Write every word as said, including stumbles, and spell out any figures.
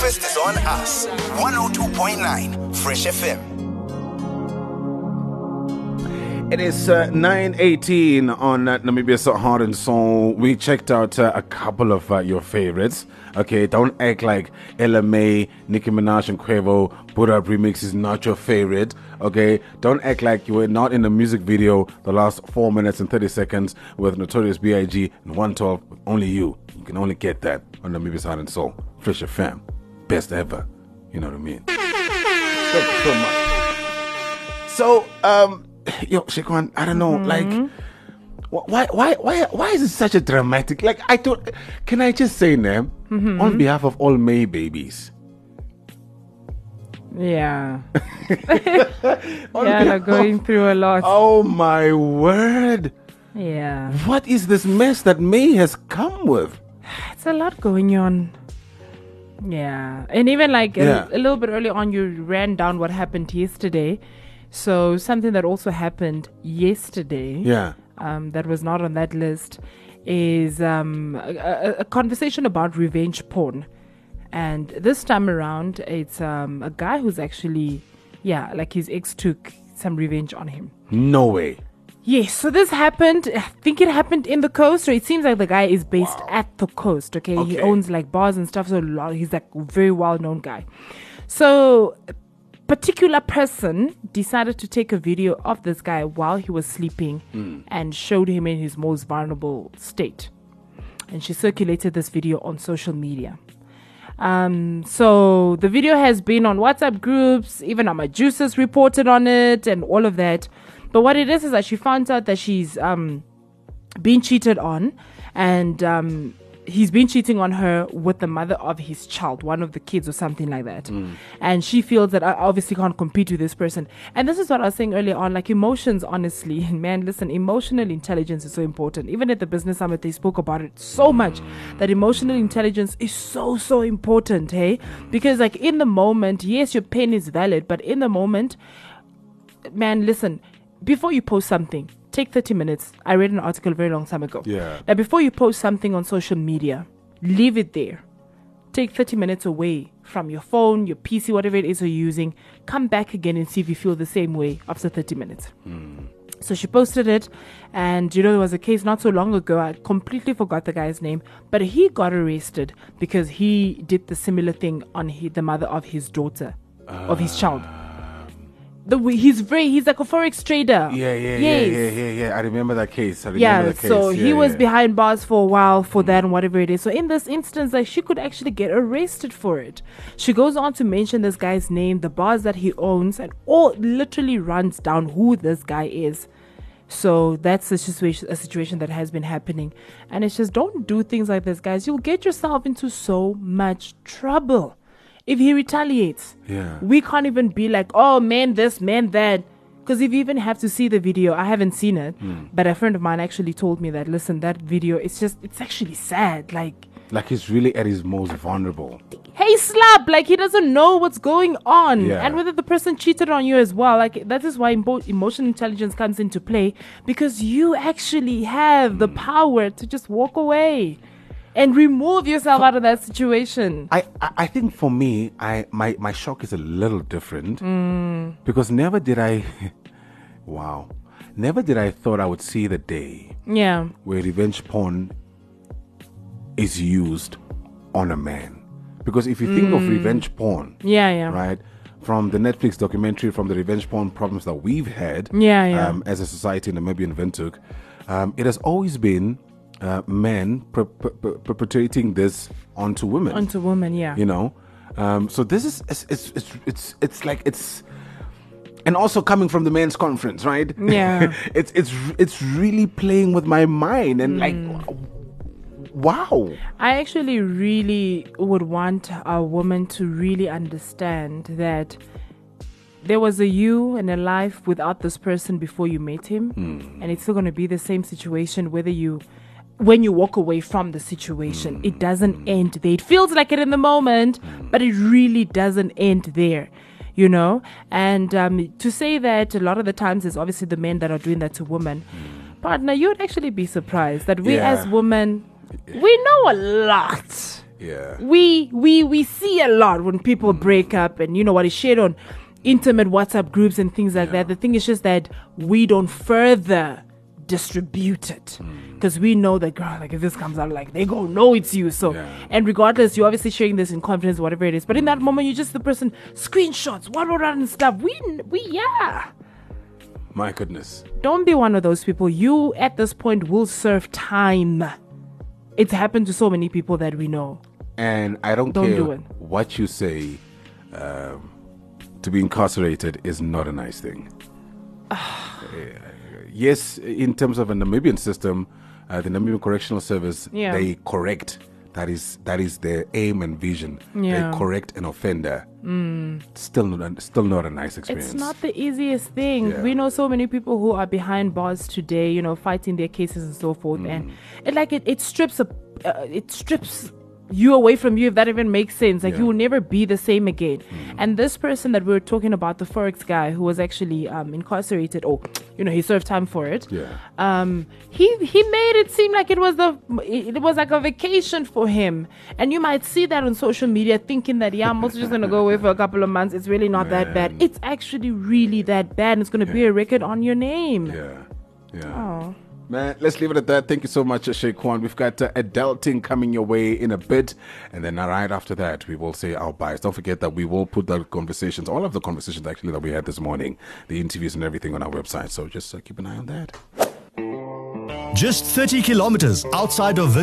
Breakfast is on us. one oh two point nine Fresh F M. It is uh, nine eighteen on uh, Namibia's Heart and Soul. We checked out uh, a couple of uh, your favorites. Okay, don't act like Ella May, Nicki Minaj and Quavo Put Up remix is not your favorite. Okay, don't act like you were not in the music video the last four minutes and thirty seconds with Notorious B I G and one twelve with Only You. You can only get that on Namibia's Heart and Soul. Fresh F M. Best ever. You know what I mean? Thank you so much. So, um... yo, Shekwan, I don't know, mm-hmm. like, why, why, why, why is it such a dramatic? Like, I thought, can I just say, Nam, mm-hmm. on behalf of all May babies? Yeah, yeah, they're going of, through a lot. Oh my word! Yeah, what is this mess that May has come with? It's a lot going on. Yeah, and even like yeah. a, a little bit early on, you ran down what happened yesterday. So something that also happened yesterday, yeah, um, that was not on that list, is um, a, a conversation about revenge porn. And this time around, it's um, a guy who's actually, yeah, like his ex took some revenge on him. No way. Yes, so this happened, I think it happened in the coast, or it seems like the guy is based wow. at the coast, okay? okay? He owns like bars and stuff, so he's like a very well-known guy. So particular person decided to take a video of this guy while he was sleeping mm. and showed him in his most vulnerable state. And she circulated this video on social media. Um, so the video has been on WhatsApp groups, even Ama Juices reported on it and all of that. But what it is is that she found out that she's um, been cheated on, and um, he's been cheating on her with the mother of his child, one of the kids or something like that. Mm. And she feels that I obviously can't compete with this person. And this is what I was saying earlier on, like emotions, honestly. And man, listen, emotional intelligence is so important. Even at the business summit, they spoke about it so much, that emotional intelligence is so, so important, hey? Because like in the moment, yes, your pain is valid, but in the moment, man, listen, before you post something, take thirty minutes. I read an article a very long time ago. Yeah. Now, before you post something on social media, leave it there. Take thirty minutes away from your phone, your P C, whatever it is you're using. Come back again and see if you feel the same way after thirty minutes. Mm. So she posted it, and you know, there was a case not so long ago. I completely forgot the guy's name, but he got arrested because he did the similar thing on he, the mother of his daughter, uh. of his child. The he's very he's like a forex trader. Yeah, yeah, yes. yeah, yeah, yeah, yeah. I remember that case. I remember yeah, that case. so yeah, he yeah. was behind bars for a while for that and whatever it is. So in this instance, like she could actually get arrested for it. She goes on to mention this guy's name, the bars that he owns, and all literally runs down who this guy is. So that's a situation, a situation that has been happening, and it's just don't do things like this, guys. You'll get yourself into so much trouble. If he retaliates, yeah. we can't even be like, oh, man, this, man, that. Because if you even have to see the video, I haven't seen it. Mm. But a friend of mine actually told me that, listen, that video, it's just, it's actually sad. Like, like he's really at his most vulnerable. Hey, slap. Like, he doesn't know what's going on. Yeah. And whether the person cheated on you as well. Like, that is why emo- emotional intelligence comes into play. Because you actually have mm. the power to just walk away and remove yourself for, out of that situation. I, I, I think for me, I my, my shock is a little different. Mm. Because never did I... wow. Never did I thought I would see the day yeah. where revenge porn is used on a man. Because if you mm. think of revenge porn... Yeah, yeah. Right? From the Netflix documentary, from the revenge porn problems that we've had... Yeah, yeah. Um, as a society in Namibia and Windhoek, um, it has always been... Uh, men per- per- per- perpetrating this onto women. Onto women, yeah. You know, um, so this is it's, it's it's it's it's like it's, and also coming from the men's conference, right? Yeah. it's it's it's really playing with my mind and mm. like, wow. I actually really would want a woman to really understand that there was a you and a life without this person before you met him, mm. and it's still going to be the same situation whether you. When you walk away from the situation, mm. it doesn't end there. It feels like it in the moment, mm. but it really doesn't end there, you know? And um, to say that a lot of the times it's obviously the men that are doing that to women. Mm. Partner, you'd actually be surprised that we yeah. as women, we know a lot. Yeah. We we we see a lot when people break up, and you know what is shared on intimate WhatsApp groups and things like Yeah. that. The thing is just that we don't further distribute it because we know that, girl, like if this comes out, like they go know it's you. So Yeah. and regardless, you're obviously sharing this in confidence, whatever it is. But in that moment, you're just the person screenshots, what what and stuff. We we yeah. My goodness. Don't be one of those people. You at this point will serve time. It's happened to so many people that we know. And I don't, Don't care do it. what you say. Um, to be incarcerated is not a nice thing. Uh, yes, in terms of a Namibian system, uh, the Namibian Correctional Service, Yeah. they correct. That is that is their aim and vision. Yeah. They correct an offender. Still not, still not a nice experience. It's not the easiest thing. Yeah. We know so many people who are behind bars today, you know, fighting their cases and so forth, and it like it, it strips a, uh, it strips you away from you, if that even makes sense. Like Yeah. you will never be the same again. And this person that we were talking about, the Forex guy who was actually um, incarcerated, or you know, he served time for it. Yeah. Um, he he made it seem like it was the it was like a vacation for him, and you might see that on social media, thinking that yeah, I'm also just gonna go away for a couple of months. It's really not that bad. Man. It's actually really that bad. And it's gonna be a record on your name. Yeah. Yeah. Oh. Man, let's leave it at that. Thank you so much, Shaquan. We've got uh, Adulting coming your way in a bit. And then uh, right after that, we will say our buys. Don't forget that we will put the conversations, all of the conversations actually that we had this morning, the interviews and everything on our website. So just uh, keep an eye on that. Just thirty kilometers outside of Vin-